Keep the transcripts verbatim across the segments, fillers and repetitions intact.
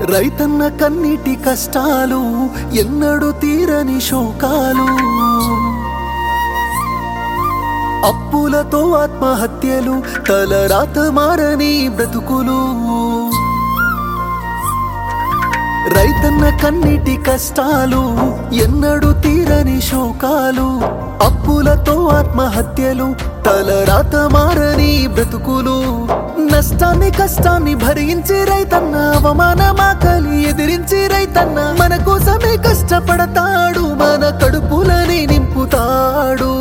రైతన్న కన్నీటి కష్టాలు ఎన్నడూ తీరని శోకాలు, అప్పులతో ఆత్మహత్యలు, తలరాత మారని బ్రతుకులు. రైతన్న కన్నీటి కష్టాలు ఎన్నడూ తీరని శోకాలు, అప్పులతో ఆత్మహత్యలు, తలరాత మారని బ్రతుకులు. నష్టాన్ని కష్టాన్ని భరించి రైతన్న, అవమానమాకలి ఎదిరించి రైతన్న మన కోసమే కష్టపడతాడు, మన కడుపులని నింపుతాడు.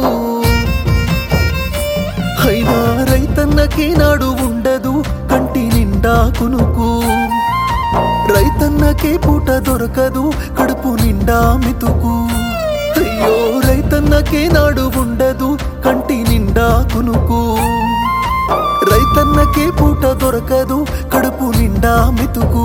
అయినా రైతన్నకి నాడు ఉండదు కంటి నిండా కునుకు, రైతన్నకే పూట దొరకదు కడుపు నిండా మితుకు. అయ్యో రైతన్నకే నాడు ఉండదు కంటి నిండా కునుకు, రైతన్నకే పూట దొరకదు కడుపు నిండా మితుకు.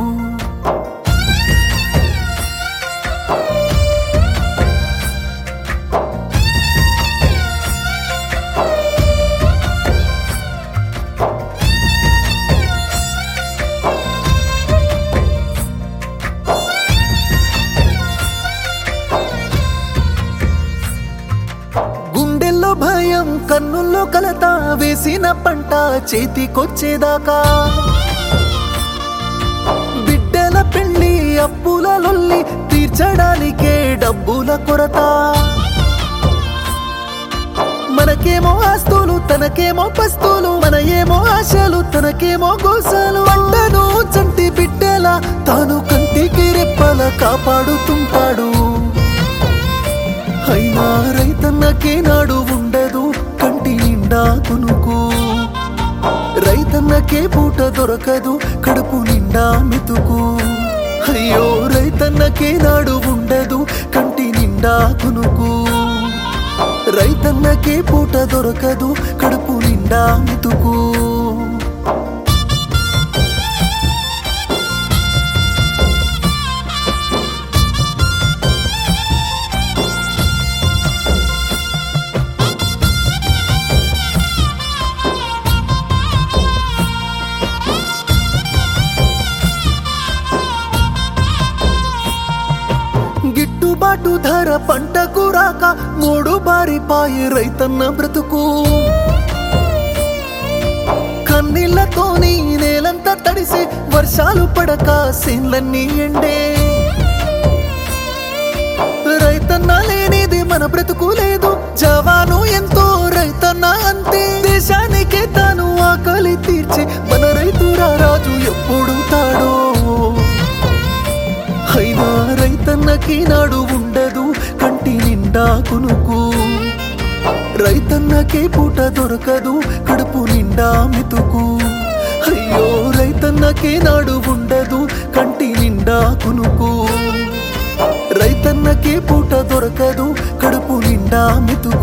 గుండెల్లో భయం, కన్నుల్లో కలత, వేసిన పంట చేతికొచ్చేదాకా, బిడ్డల పెళ్లి అప్పుల లొల్లి తీర్చడానికే డబ్బుల కొరత. మనకేమో ఆస్తులు తనకేమో పస్తులు, మన ఏమో ఆశలు తనకేమో గోసలు. పంటను చంటి బిడ్డల తాను కంటికి రెప్పల కాపాడుతుంటాడు. అయినా రైతన్నకే నాడు ఉండదు కంటి నిండా కునుకు, రైతన్నకే పూట దొరకదు కడుపు నిండా మితుకు. అయ్యో రైతన్నకే నాడు ఉండదు కంటి నిండా కునుకు, రైతన్నకే పూట దొరకదు కడుపు నిండా మితుకు. గిట్టుబాటు ధర పంటకు రాక మూడు బారిపాయే రైతన్న బ్రతుకు. కన్నీళ్లతోని నేలంతా తడిసి వర్షాలు పడక సేన్లన్నీ ఎండే. రైతన్న లేనిది మన బ్రతుకు లేదు, జవాను ఎంతో రైతన్న అంతే. దేశానికే తాను ఆకలి తీర్చి మన రైతురా రాజు ఎప్పుడు తాడో. అయినా రైతన్నకి నాడు ఉండదు కంటి నిండా కునుకు, రైతన్నకే పూట దొరకదు కడుపు నిండా మితుకు. అయ్యో రైతన్నకే నాడు ఉండదు కంటి నిండా కునుకు, రైతన్నకే పూట దొరకదు కడుపు నిండా మితుకు.